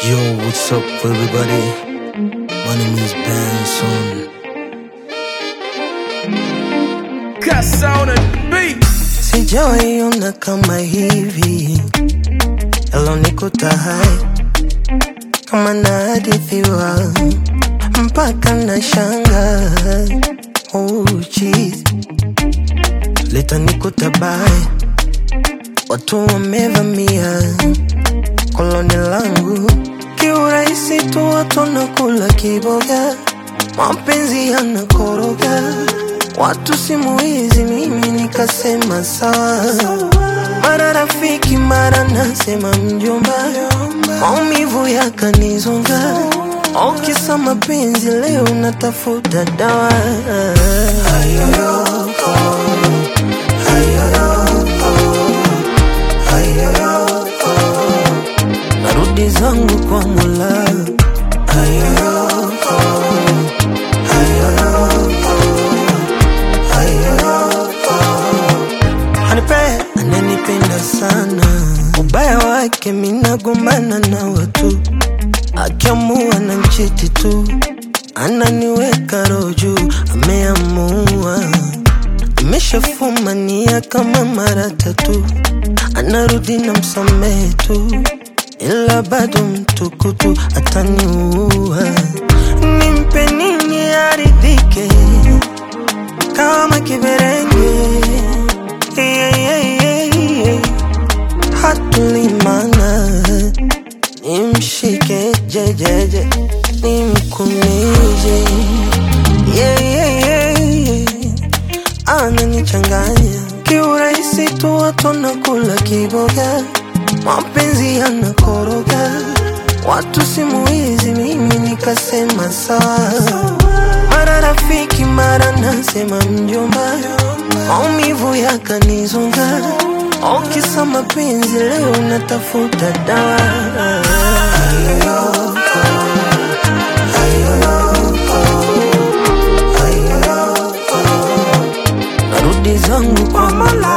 Yo, what's up everybody? My name is Benson. Kasa on the beat. Sijawahi ona kama hivi, elo nikuta hai kama nahadithiwa mpaka na shanga. Oh jeez, leta nikuta bai, watu wamevamia koloni langu kiurahisi tu, watu nakula kiboga, mapenzi yanakoroga, watu simu hizi, mimi nikasema sawa. Mara rafiki, mara nasema mjomba, maumivu yakanizonga. Kisa mapenzi, leo natafuta dawa. Ayoyoko, ayoyoko, ayoyoko, narudi zangu kwa Mola. Ayoyoko, ayoyoko, ayoyoko, ananipenda sana, ubaya wake minagombana na watu, akiamua na mchiti tu, ananiweka roju, ameamua, ameshafumania kama mara tatu, anarudi na msamehe tu, ila bado mtukutu ataniua. Nimpe nini aridhike kama kiberenge? Hatulimana, nimshike jejeje, nimkunije. Ananichanganya kiurahisi tu, watu nakula kiboga, mapenzi yanakoroga, watu simu hizi, mimi nikasema sawa. Mara rafiki, mara nasema mjomba, maumivu yakanizonga. Kisa mapenzi, leo natafuta dawa. Ayoyoko, ayoyoko, ayoyoko, narudi zangu kwa Mola.